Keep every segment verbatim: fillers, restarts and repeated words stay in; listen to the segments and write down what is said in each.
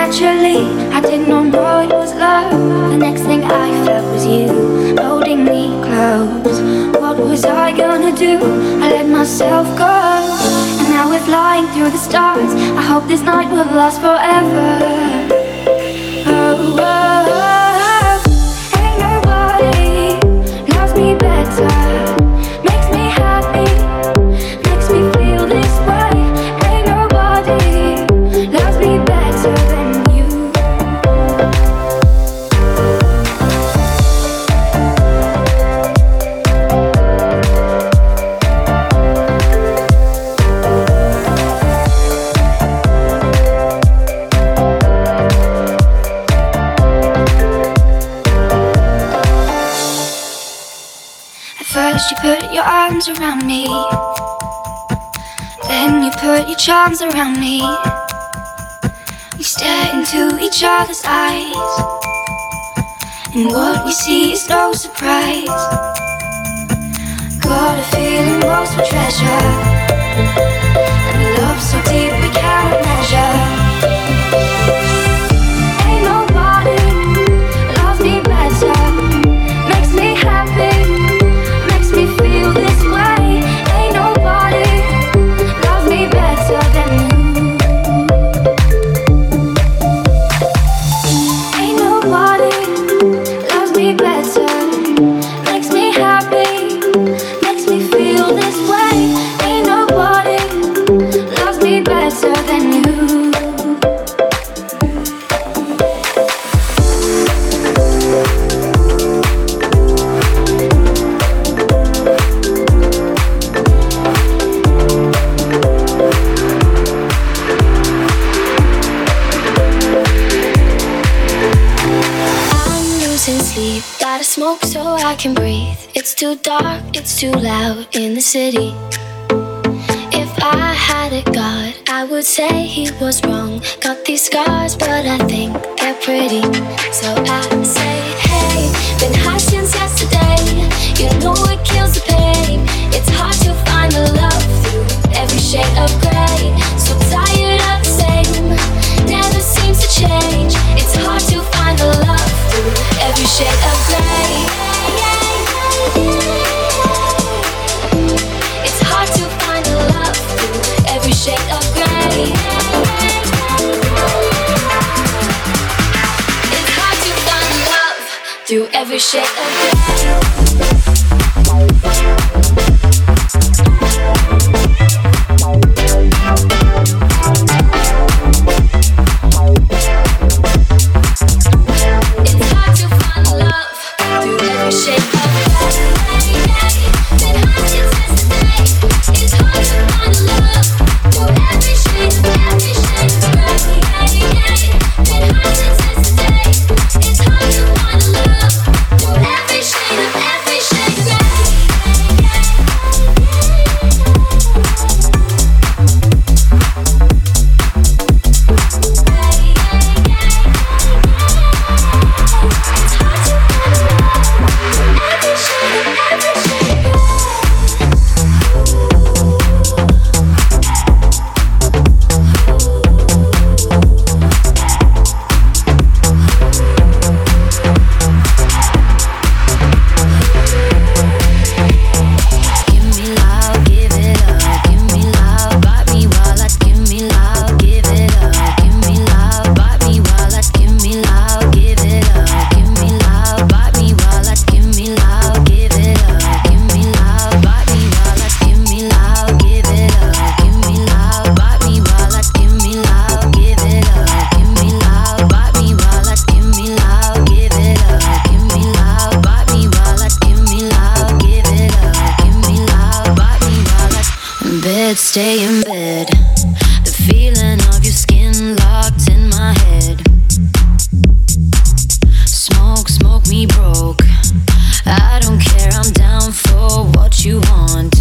naturally. I did not know it was love. The next thing I felt was you holding me close. What was I gonna do? I let myself go, and now we're flying through the stars. I hope this night will last forever. Oh, oh, oh. Ain't nobody loves me better, makes me happy, makes me feel this way. Ain't nobody loves me better than you. First you put your arms around me, then you put your charms around me. We stare into each other's eyes, and what we see is no surprise. Got a feeling lost for treasure, and a love so deep we cannot measure. Ain't nobody loves me better, makes me happy, me feel this way. Ain't nobody loves me better than you. Ain't nobody loves me better, makes me happy, makes me feel this way. Ain't nobody loves me better than you. Gotta smoke so I can breathe. It's too dark, it's too loud in the city. If I had a god, I would say he was wrong. Got these scars, but I think they're pretty. So I say, hey, been high since yesterday. You know it kills the pain. It's hard to find the love through every shade of gray. So tired of the same, never seems to change. It's hard to find the love through every shade of gray. It's hard to find the love through every shade of gray. It's hard to find love through every shade of gray. Stay in bed, the feeling of your skin locked in my head. Smoke, smoke me broke. I don't care, I'm down for what you want.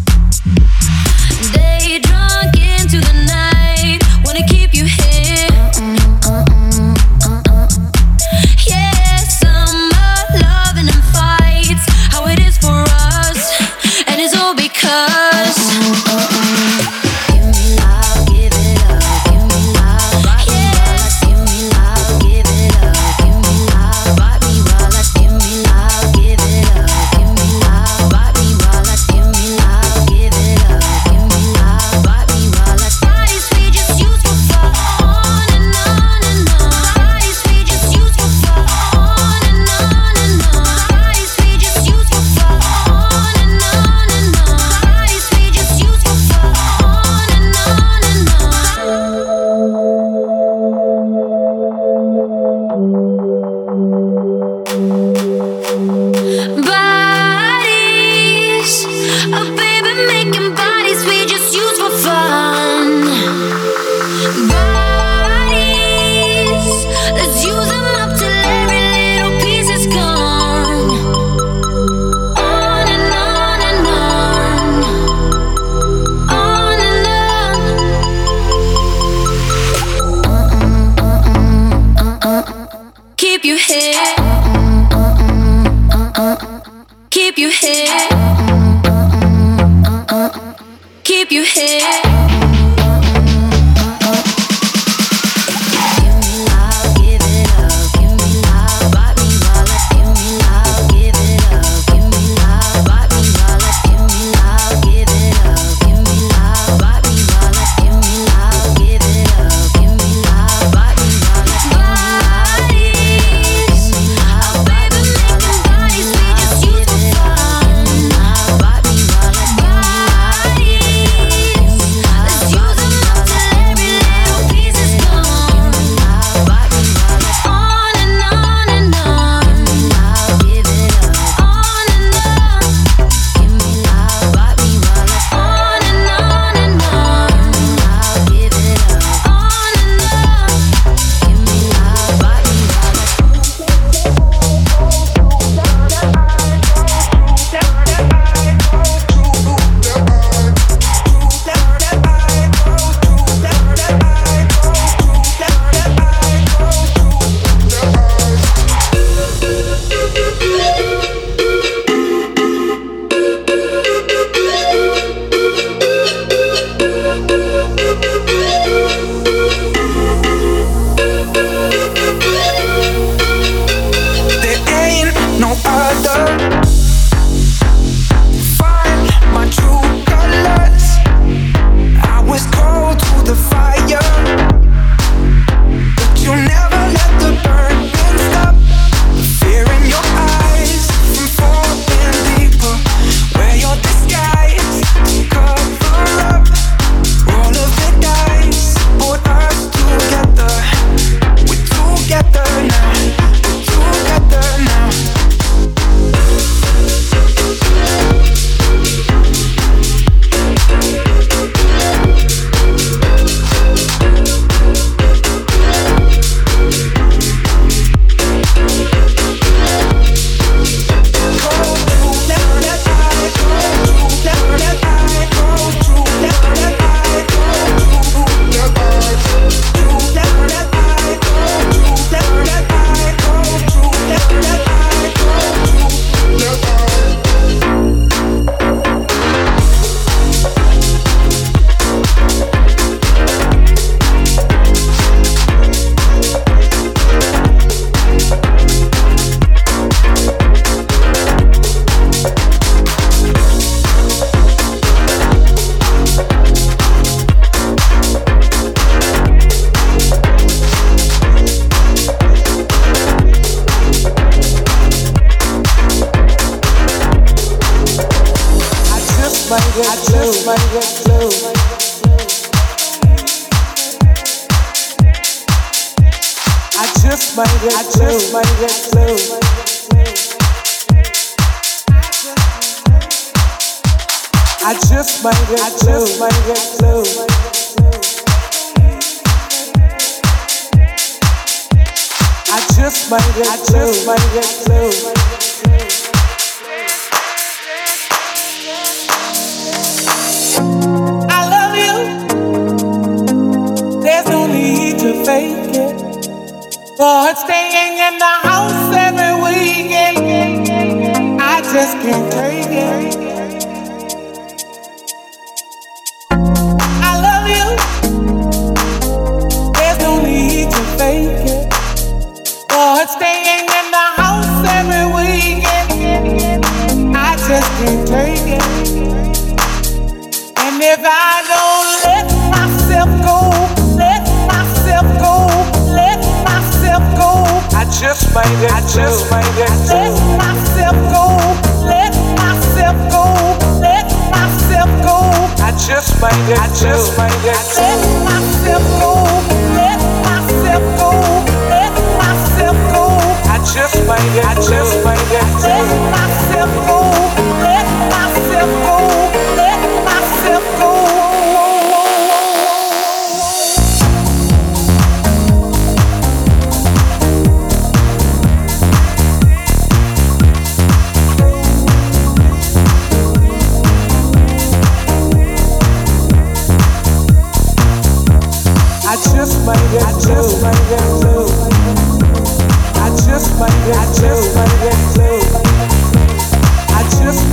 Day drunk into the night, wanna keep you here. Uh-uh, uh-uh, uh-uh. Yeah, summer loving and fights, how it is for us, and it's all because give me love, give it up, give me love, give me love. keep you here, keep you here.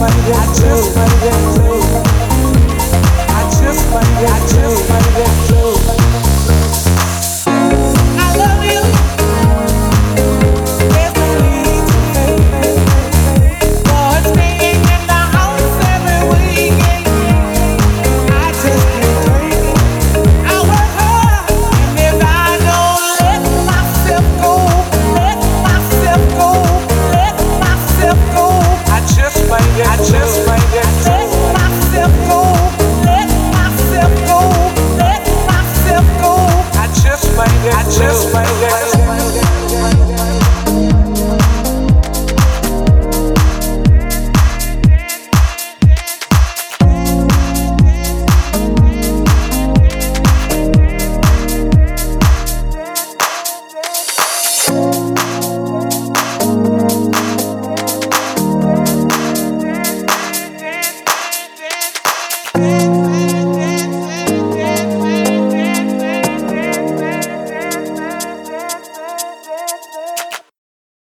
I just wanted to. I just wanted to.